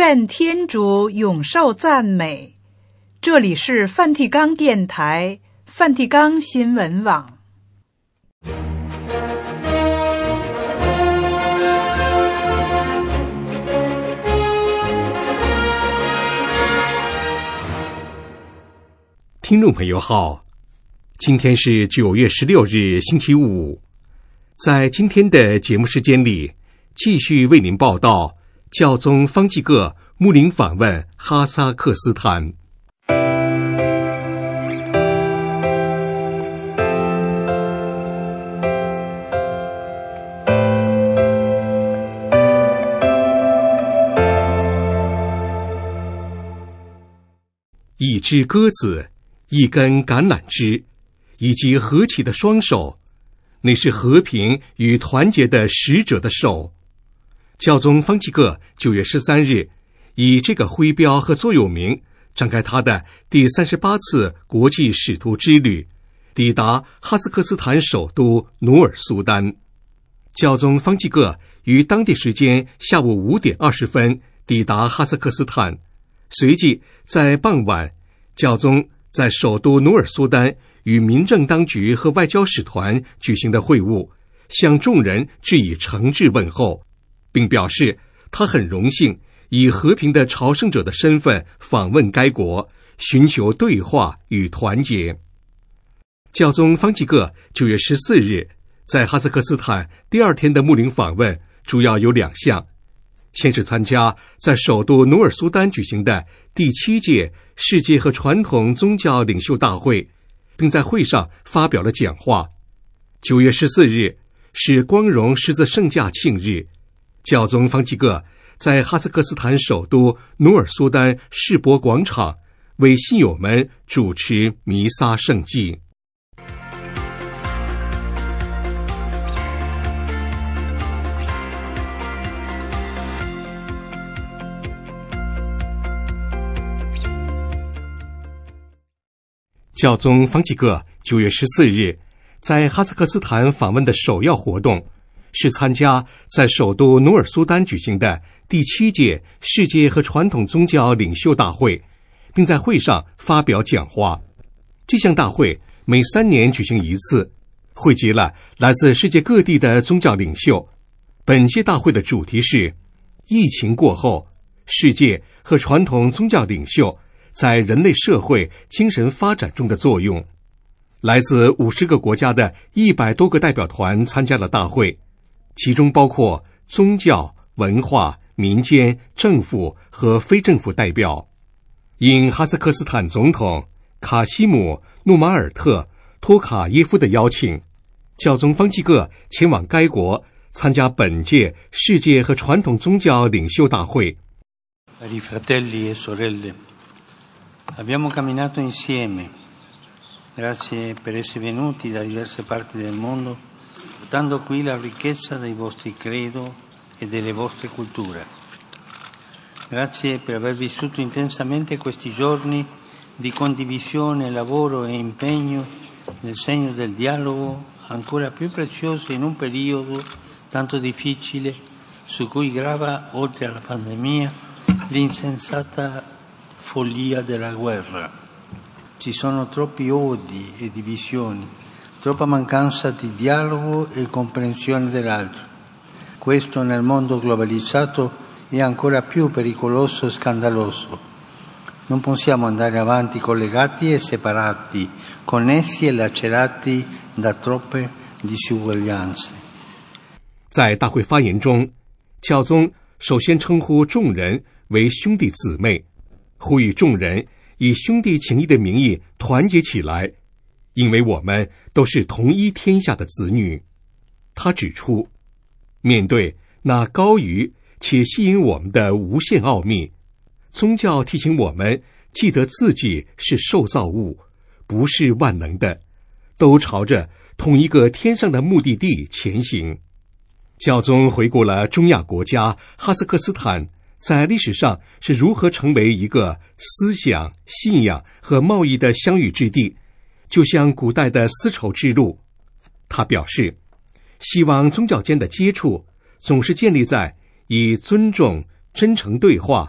愿天主永受赞美。这里是梵蒂冈电台、梵蒂冈新闻网。 听众朋友好，今天是9月16日星期五。在今天的节目时间里，继续为您报道教宗方济各牧灵访问哈萨克斯坦。一只鸽子，一根橄榄枝，以及合起的双手，那是和平与团结的使者的手。教宗方济各9月13日以这个徽标和座右铭展开他的第38次国际使徒之旅，抵达哈萨克斯坦首都努尔苏丹。教宗方济各于当地时间下午5点20分抵达哈萨克斯坦，随即在傍晚，教宗在首都努尔苏丹与民政当局和外交使团举行的会晤，向众人致以诚挚问候，并表示他很荣幸以和平的朝圣者的身份访问该国，寻求对话与团结。教宗方济各9月14日在哈萨克斯坦第二天的牧灵访问主要有2项，先是参加在首都努尔苏丹举行的第7届世界和传统宗教领袖大会，并在会上发表了讲话。9月14日是光荣十字圣架庆日，教宗方济各在哈萨克斯坦首都努尔苏丹世博广场为信友们主持弥撒圣祭。教宗方济各9月14日在哈萨克斯坦访问的首要活动是参加在首都努尔苏丹举行的第7届世界和传统宗教领袖大会，并在会上发表讲话。这项大会每3年举行一次，汇集了来自世界各地的宗教领袖。本届大会的主题是疫情过后，世界和传统宗教领袖在人类社会精神发展中的作用。来自50个国家的100多个代表团参加了大会，其中包括宗教、文化、民间、政府和非政府代表。应哈萨克斯坦总统卡西姆·努马尔特·托卡耶夫的邀请，教宗方济各前往该国参加本届世界和传统宗教领袖大会。 Cari fratelli e sorelle, abbiamo camminato insieme. Grazie per essere venuti da diverse parti del mondo, portando qui la ricchezza dei vostri credo e delle vostre culture. Grazie per aver vissuto intensamente questi giorni di condivisione, lavoro e impegno nel segno del dialogo, ancora più prezioso in un periodo tanto difficile su cui grava, oltre alla pandemia, l'insensata follia della guerra. Ci sono troppi odi e divisioni, troppa mancanza di dialogo e comprensione dell'altro. Questo nel mondo globalizzato è ancora più pericoloso e scandaloso. Non possiamo andare avanti collegati e separati, connessi e lacerati da troppe disuguaglianze. 在大会发言中，教宗首先称呼众人为兄弟姊妹，呼吁众人以兄弟情谊的名义团结起来，因为我们都是同一天下的子女。他指出，面对那高于且吸引我们的无限奥秘，宗教提醒我们记得自己是受造物，不是万能的，都朝着同一个天上的目的地前行。教宗回顾了中亚国家哈萨克斯坦在历史上是如何成为一个思想、信仰和贸易的相遇之地，就像古代的丝绸之路。他表示，希望宗教间的接触总是建立在以尊重、真诚对话、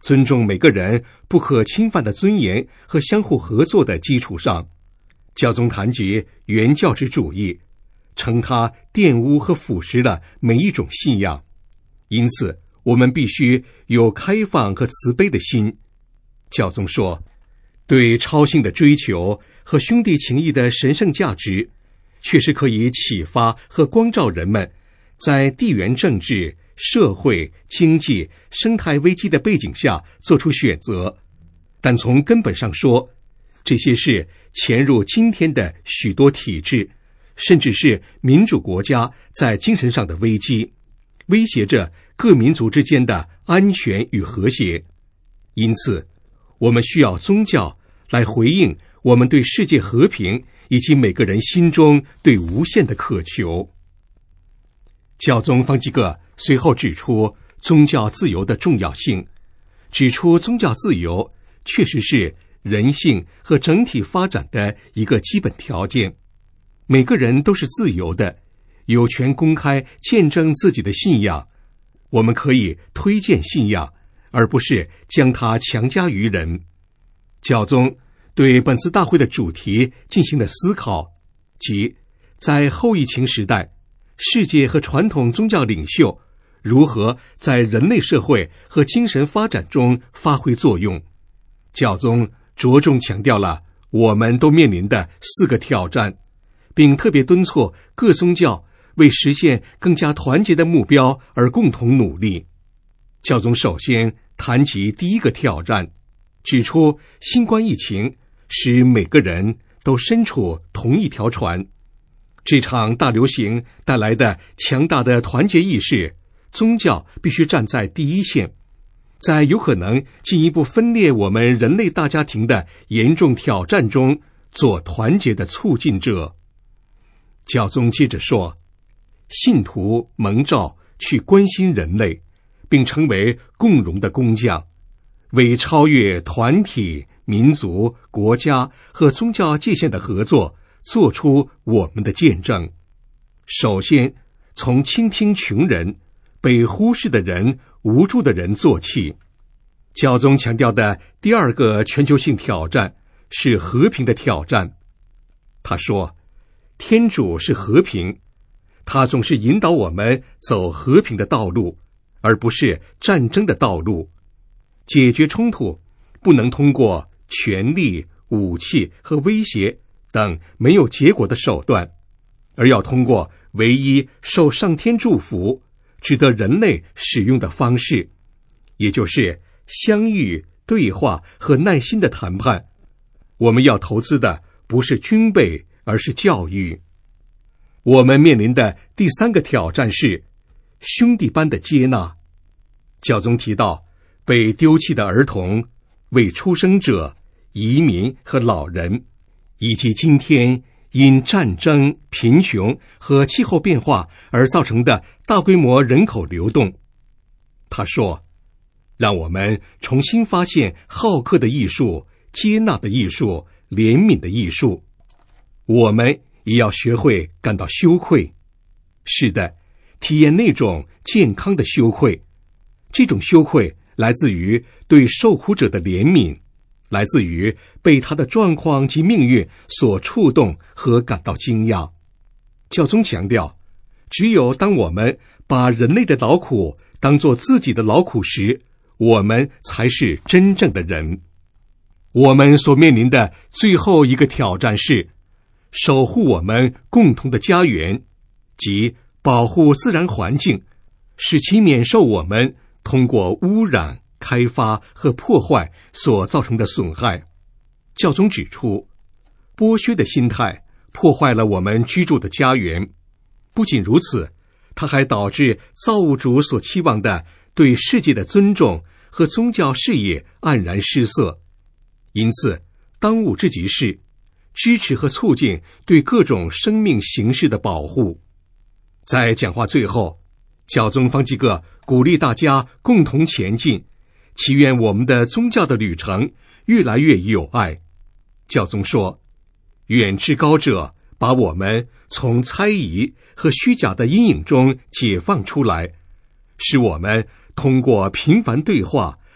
尊重每个人不可侵犯的尊严和相互合作的基础上，教宗谈及原教旨主义，称它玷污和腐蚀了每一种信仰。因此，我们必须有开放和慈悲的心。教宗说，对超性的追求和兄弟情谊的神圣价值，确实可以启发和光照人们在地缘政治、社会、经济、生态危机的背景下做出选择。但从根本上说，这些是潜入今天的许多体制，甚至是民主国家在精神上的危机，威胁着各民族之间的安全与和谐。因此，我们需要宗教来回应我们对世界和平以及每个人心中对无限的渴求。教宗方济各随后指出宗教自由的重要性，指出宗教自由确实是人性和整体发展的一个基本条件。每个人都是自由的，有权公开见证自己的信仰。我们可以推荐信仰，而不是将它强加于人。教宗对本次大会的主题进行了思考，即在后疫情时代，世界和传统宗教领袖如何在人类社会和精神发展中发挥作用。教宗着重强调了我们都面临的4个挑战，并特别敦促各宗教为实现更加团结的目标而共同努力。教宗首先谈及第1个挑战，指出新冠疫情使每个人都身处同一条船。这场大流行带来的强大的团结意识，宗教必须站在第一线，在有可能进一步分裂我们人类大家庭的严重挑战中做团结的促进者。教宗接着说，信徒蒙召去关心人类，并成为共荣的工匠，为超越团体、民族、国家和宗教界限的合作做出我们的见证。首先，从倾听穷人、被忽视的人、无助的人做起。教宗强调的第2个全球性挑战是和平的挑战。他说，天主是和平，他总是引导我们走和平的道路，而不是战争的道路。解决冲突不能通过权力、武器和威胁等没有结果的手段，而要通过唯一受上天祝福、值得人类使用的方式，也就是相遇、对话和耐心的谈判。我们要投资的不是军备，而是教育。我们面临的第3个挑战是兄弟般的接纳。教宗提到被丢弃的儿童、未出生者、移民和老人，以及今天因战争、贫穷和气候变化而造成的大规模人口流动。他说，让我们重新发现好客的艺术、接纳的艺术、怜悯的艺术。我们也要学会感到羞愧。是的，体验那种健康的羞愧。这种羞愧来自于对受苦者的怜悯，来自于被他的状况及命运所触动和感到惊讶。教宗强调，只有当我们把人类的劳苦当作自己的劳苦时，我们才是真正的人。我们所面临的最后一个挑战是守护我们共同的家园，即保护自然环境，使其免受我们通过污染、开发和破坏所造成的损害。教宗指出，剥削的心态破坏了我们居住的家园。不仅如此，它还导致造物主所期望的对世界的尊重和宗教视野黯然失色。因此，当务之急是支持和促进对各种生命形式的保护。在讲话最后，教宗方济各鼓励大家共同前进，祈愿我们的宗教的旅程越来越有爱。教宗说，愿至高者把我们从猜疑和虚假的阴影中解放出来，使我们通过频繁对话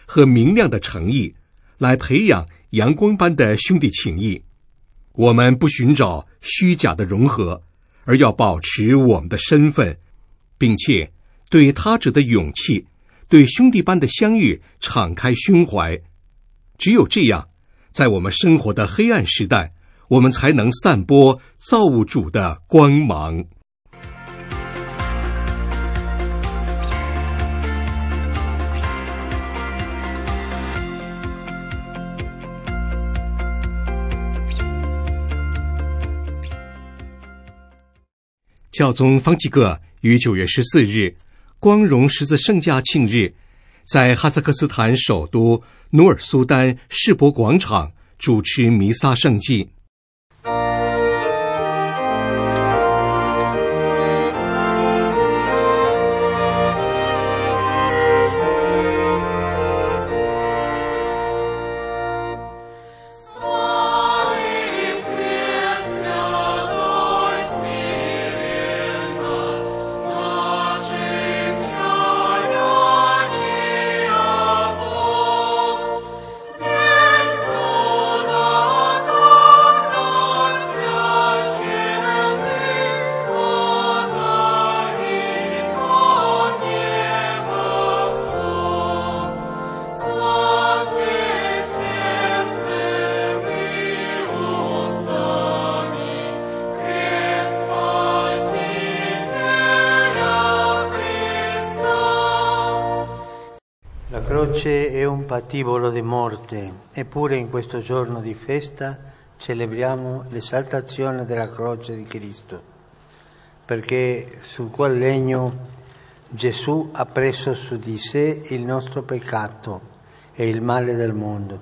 和明亮的诚意，来培养阳光般的兄弟情谊。我们不寻找虚假的融合，而要保持我们的身份，并且对他者的勇气，对兄弟般的相遇敞开胸怀。只有这样，在我们生活的黑暗时代，我们才能散播造物主的光芒。教宗方济各于9月14日光荣十字圣架庆日，在哈萨克斯坦首都努尔苏丹世博广场主持弥撒圣祭。 La croce è un patibolo di morte, eppure in questo giorno di festa celebriamo l'esaltazione della croce di Cristo, perché su quel legno Gesù ha preso su di sé il nostro peccato e il male del mondo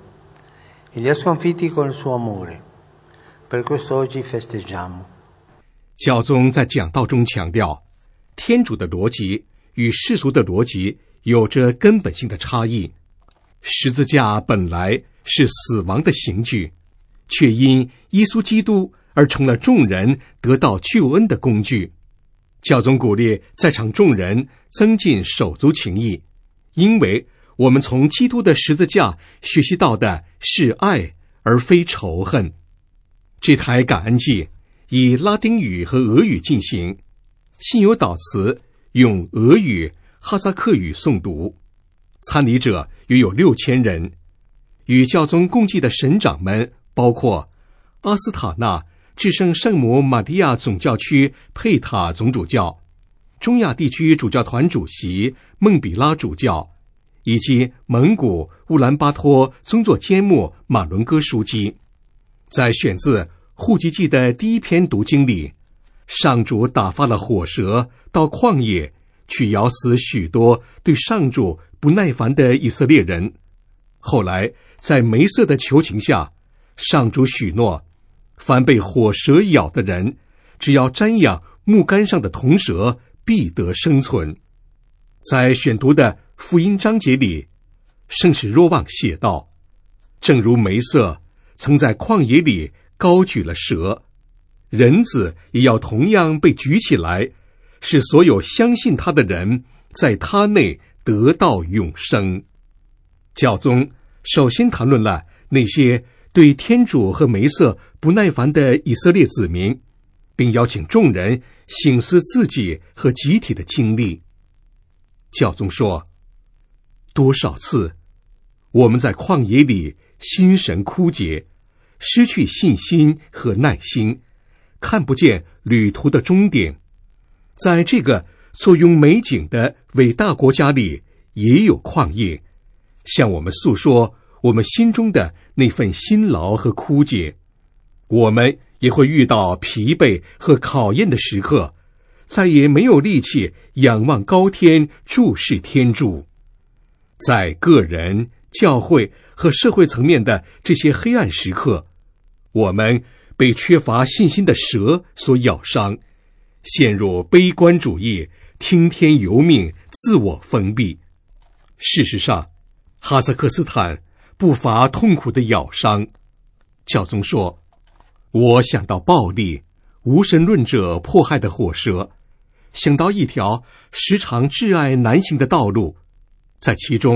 e li ha sconfitti con il suo amore. Per questo oggi festeggiamo. 教宗在讲道中强调，天主的逻辑与世俗的逻辑有着根本性的差异。十字架本来是死亡的刑具，却因耶稣基督而成了众人得到救恩的工具。教宗鼓励在场众人增进手足情谊，因为我们从基督的十字架学习到的是爱，而非仇恨。这台感恩祭以拉丁语和俄语进行，信友祷词用俄语、哈萨克语诵读，参礼者约有6000人。与教宗共祭的神长们包括阿斯塔纳至圣圣母玛利亚总教区佩塔总主教、中亚地区主教团主席孟比拉主教，以及蒙古乌兰巴托宗座监牧马伦哥枢机。在选自户籍记的第一篇读经里，上主打发了火蛇到旷野，去咬死许多对上主不耐烦的以色列人。后来在梅瑟的求情下，上主许诺，凡被火蛇咬的人，只要瞻仰木杆上的铜蛇，必得生存。在选读的福音章节里，圣使若望写道，正如梅瑟曾在旷野里高举了蛇，人子也要同样被举起来，使所有相信他的人在他内得到永生。教宗首先谈论了那些对天主和梅瑟不耐烦的以色列子民，并邀请众人省思自己和集体的经历。教宗说，多少次我们在旷野里心神枯竭，失去信心和耐心，看不见旅途的终点。在这个坐拥美景的伟大国家里，也有旷野，向我们诉说我们心中的那份辛劳和枯竭。我们也会遇到疲惫和考验的时刻，再也没有力气仰望高天，注视天主。在个人、教会和社会层面的这些黑暗时刻，我们被缺乏信心的蛇所咬伤，陷入悲观主义，听天由命，自我封闭。事实上，哈萨克斯坦不乏痛苦的咬伤。教宗说，我想到暴力、无神论者迫害的火蛇，想到一条时常挚爱难行的道路，在其中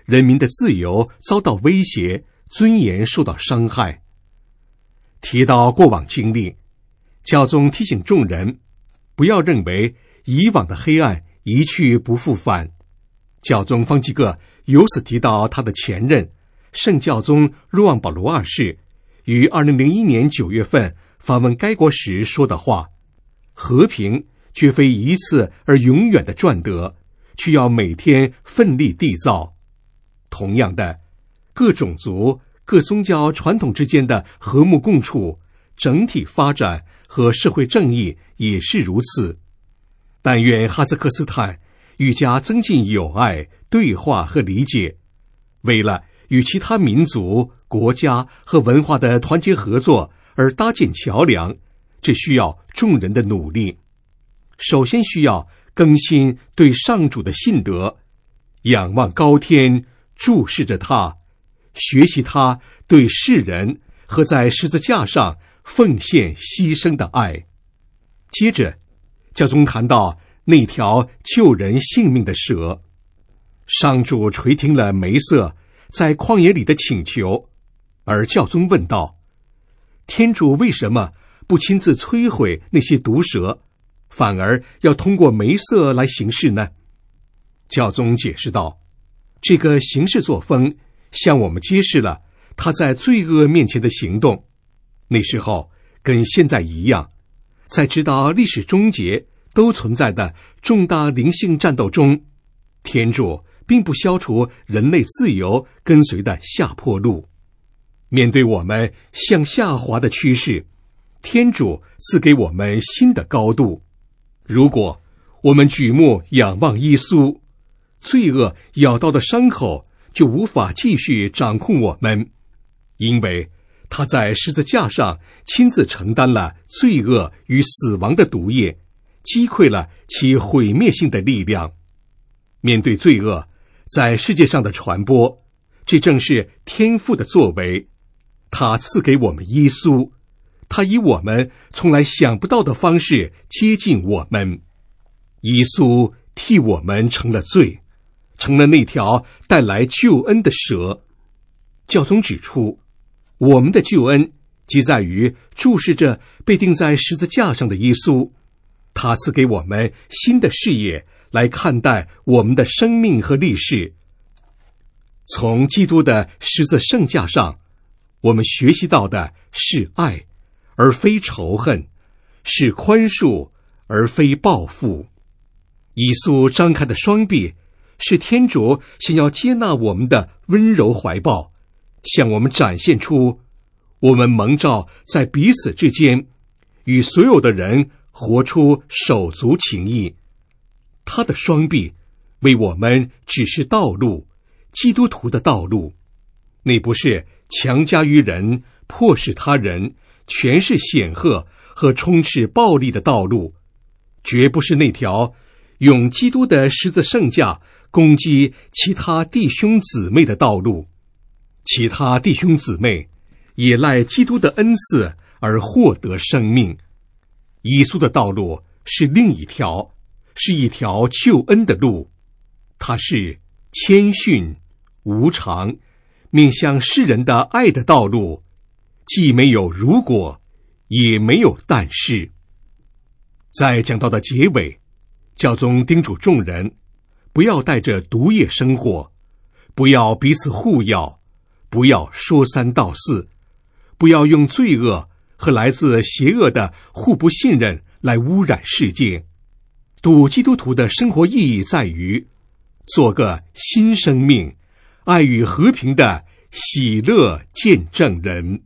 人民的自由遭到威胁，尊严受到伤害。提到过往经历，教宗提醒众人，不要认为以往的黑暗一去不复返。教宗方济各由此提到他的前任圣教宗若望保罗二世于2001年9月份访问该国时说的话：和平绝非一次而永远的赚得，需要每天奋力缔造。同样的，各种族、各宗教传统之间的和睦共处、整体发展和社会正义也是如此。但愿哈萨克斯坦愈加增进友爱、对话和理解，为了与其他民族、国家和文化的团结合作而搭建桥梁，这需要众人的努力。首先需要更新对上主的信德，仰望高天，注视着他，学习他对世人和在十字架上奉献牺牲的爱。接着，教宗谈到那条救人性命的蛇。上主垂听了梅瑟在旷野里的请求，而教宗问道：天主为什么不亲自摧毁那些毒蛇，反而要通过梅瑟来行事呢？教宗解释道：这个行事作风向我们揭示了他在罪恶面前的行动。那时候跟现在一样，在直到历史终结都存在的重大灵性战斗中，天主并不消除人类自由跟随的下坡路。面对我们向下滑的趋势，天主赐给我们新的高度。如果我们举目仰望耶稣，罪恶咬到的伤口就无法继续掌控我们，因为他在十字架上亲自承担了罪恶与死亡的毒液，击溃了其毁灭性的力量。面对罪恶在世界上的传播，这正是天父的作为。他赐给我们耶稣，他以我们从来想不到的方式接近我们。耶稣替我们成了罪，成了那条带来救恩的蛇。教宗指出，我们的救恩即在于注视着被钉在十字架上的耶稣，他赐给我们新的视野来看待我们的生命和历史。从基督的十字圣架上，我们学习到的是爱，而非仇恨；是宽恕，而非报复。耶稣张开的双臂，是天主想要接纳我们的温柔怀抱，向我们展现出我们蒙召在彼此之间与所有的人活出手足情谊。他的双臂为我们指示道路，基督徒的道路，那不是强加于人、迫使他人、权势显赫和充斥暴力的道路，绝不是那条用基督的十字圣架攻击其他弟兄姊妹的道路。其他弟兄姊妹也赖基督的恩赐而获得生命。耶稣的道路是另一条，是一条救恩的路。它是谦逊、无常，面向世人的爱的道路，既没有如果，也没有但是。在讲道的结尾，教宗叮嘱众人，不要带着毒液生活，不要彼此互咬，不要说三道四，不要用罪恶和来自邪恶的互不信任来污染世界。赌基督徒的生活意义在于做个新生命，爱与和平的喜乐见证人。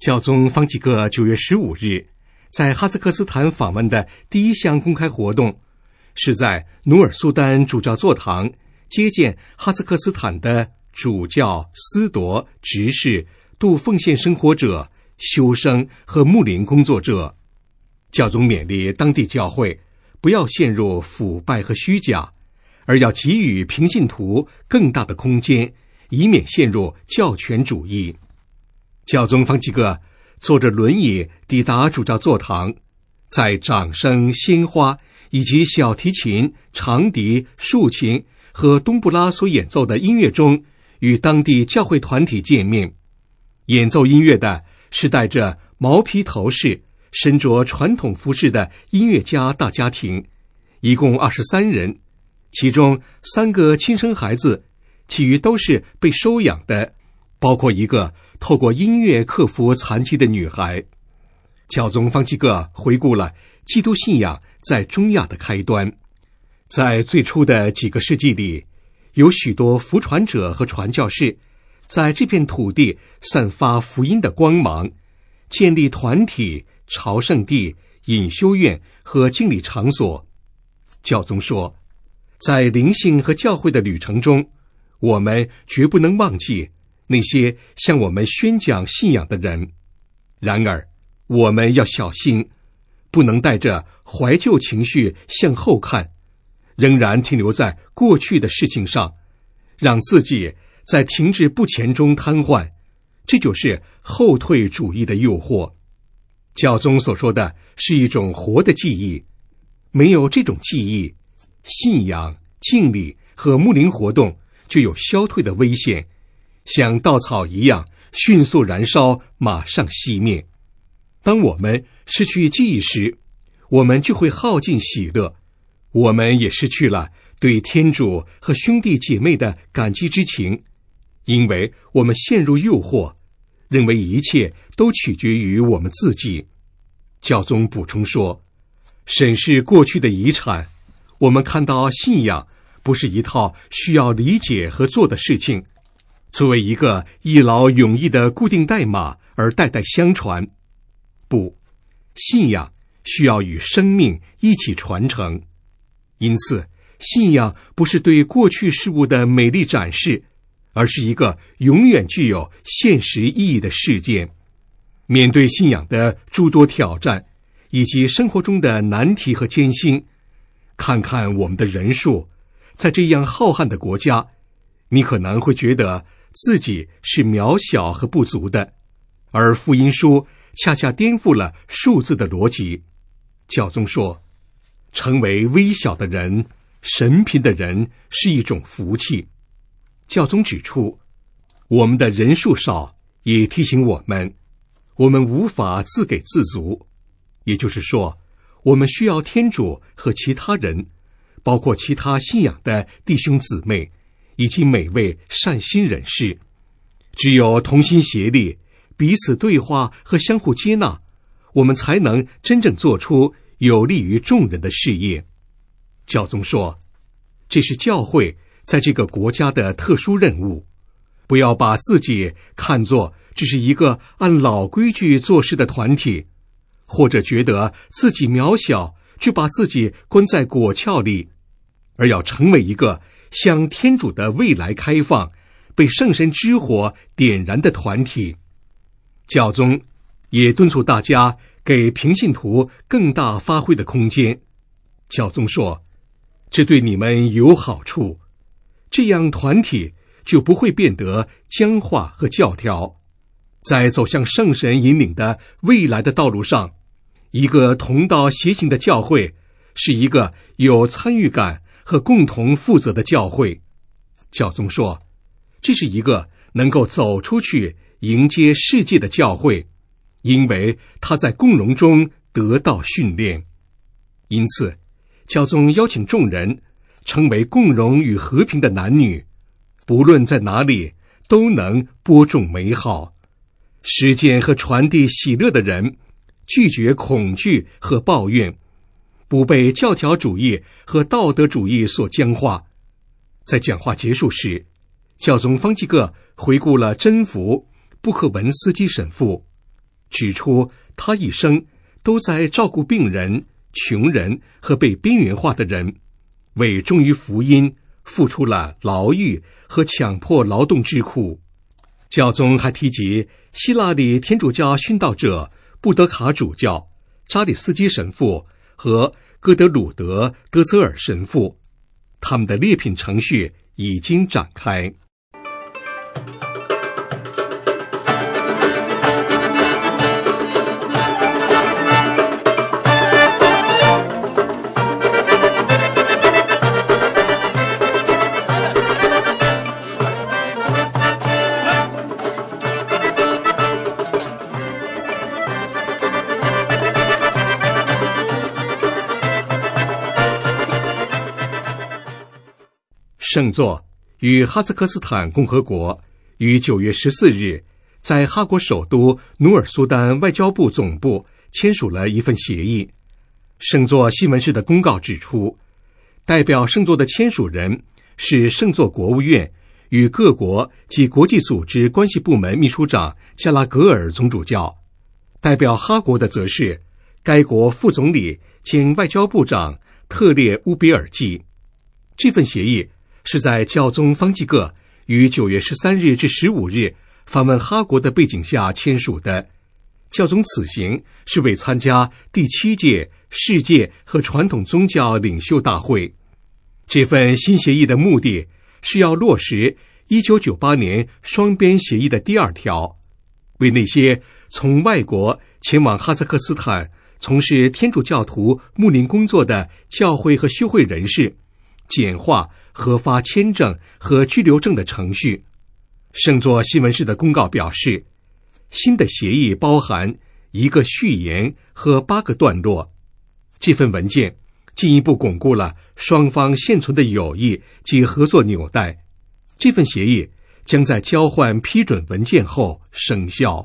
教宗方济各9月15日在哈萨克斯坦访问的第一项公开活动，是在努尔苏丹主教座堂接见哈萨克斯坦的主教、司铎、执事、度奉献生活者、修生和牧灵工作者。教宗勉励当地教会不要陷入腐败和虚假，而要给予平信徒更大的空间，以免陷入教权主义。教宗方济各坐着轮椅抵达主教座堂，在掌声、鲜花以及小提琴、长笛、竖琴和冬布拉所演奏的音乐中，与当地教会团体见面。演奏音乐的是戴着毛皮头饰、身着传统服饰的音乐家大家庭，一共23人，其中3个亲生孩子，其余都是被收养的，包括一个透过音乐克服残疾的女孩。教宗方济各回顾了基督信仰在中亚的开端。在最初的几个世纪里，有许多福传者和传教士在这片土地散发福音的光芒，建立团体、朝圣地、隐修院和敬礼场所。教宗说，在灵性和教会的旅程中，我们绝不能忘记那些向我们宣讲信仰的人。然而，我们要小心，不能带着怀旧情绪向后看，仍然停留在过去的事情上，让自己在停滞不前中瘫痪，这就是后退主义的诱惑。教宗所说的是一种活的记忆，没有这种记忆，信仰、敬礼和牧灵活动就有消退的危险，像稻草一样迅速燃烧，马上熄灭。当我们失去记忆时，我们就会耗尽喜乐，我们也失去了对天主和兄弟姐妹的感激之情，因为我们陷入诱惑，认为一切都取决于我们自己。教宗补充说，审视过去的遗产，我们看到信仰不是一套需要理解和做的事情，作为一个一劳永逸的固定代码而代代相传。不，信仰需要与生命一起传承。因此，信仰不是对过去事物的美丽展示，而是一个永远具有现实意义的事件。面对信仰的诸多挑战，以及生活中的难题和艰辛，看看我们的人数，在这样浩瀚的国家，你可能会觉得自己是渺小和不足的，而福音书恰恰颠覆了数字的逻辑。教宗说，成为微小的人、神贫的人是一种福气。教宗指出，我们的人数少也提醒我们，我们无法自给自足，也就是说，我们需要天主和其他人，包括其他信仰的弟兄姊妹以及每位善心人士。只有同心协力，彼此对话和相互接纳，我们才能真正做出有利于众人的事业。教宗说，这是教会在这个国家的特殊任务，不要把自己看作只是一个按老规矩做事的团体，或者觉得自己渺小就把自己关在果壳里，而要成为一个向天主的未来开放、被圣神之火点燃的团体。教宗也敦促大家给平信徒更大发挥的空间。教宗说，这对你们有好处，这样团体就不会变得僵化和教条。在走向圣神引领的未来的道路上，一个同道协行的教会是一个有参与感和共同负责的教会。教宗说，这是一个能够走出去迎接世界的教会，因为他在共融中得到训练。因此，教宗邀请众人成为共融与和平的男女，不论在哪里都能播种美好，实践和传递喜乐的人，拒绝恐惧和抱怨，不被教条主义和道德主义所僵化。在讲话结束时，教宗方济各回顾了真福布克文斯基神父， 指出他一生都在照顾病人、穷人和被边缘化的人，为忠于福音付出了牢狱和强迫劳动之苦。教宗还提及希腊里天主教殉道者布德卡主教、扎里斯基神父和戈德鲁德·德泽尔神父，他们的列品程序已经展开。圣座与哈萨克斯坦共和国于9月14日在哈国首都努尔苏丹外交部总部签署了一份协议。圣座新闻室的公告指出，代表圣座的签署人是圣座国务院与各国及国际组织关系部门秘书长加拉格尔总主教，代表哈国的则是该国副总理兼外交部长特列乌比尔济。这份协议是在教宗方济各于9月13日至15日访问哈国的背景下签署的。教宗此行是为参加第7届世界和传统宗教领袖大会。这份新协议的目的是要落实1998年双边协议的第2条，为那些从外国前往哈萨克斯坦从事天主教徒牧灵工作的教会和修会人士简化核发签证和居留证的程序。圣座新闻室的公告表示，新的协议包含1个序言和8个段落。这份文件进一步巩固了双方现存的友谊及合作纽带。这份协议将在交换批准文件后生效。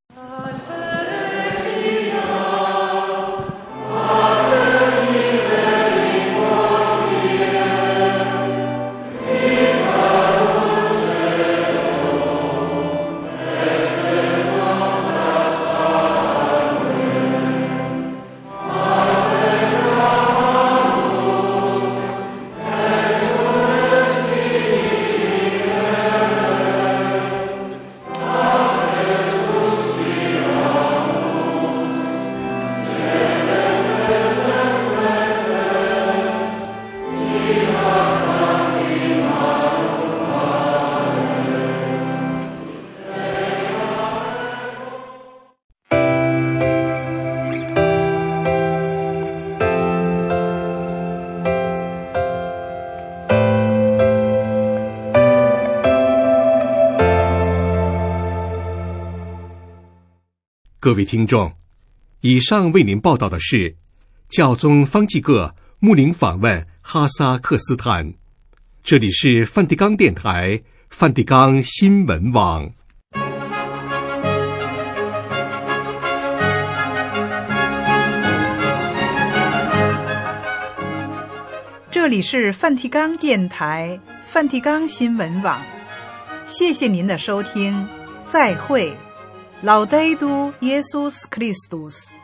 各位听众，以上为您报道的是教宗方济各牧灵访问哈萨克斯坦。这里是梵蒂冈电台梵蒂冈新闻网。 这里是梵蒂冈电台梵蒂冈新闻网，谢谢您的收听，再会。Laudetur Jesus Christus。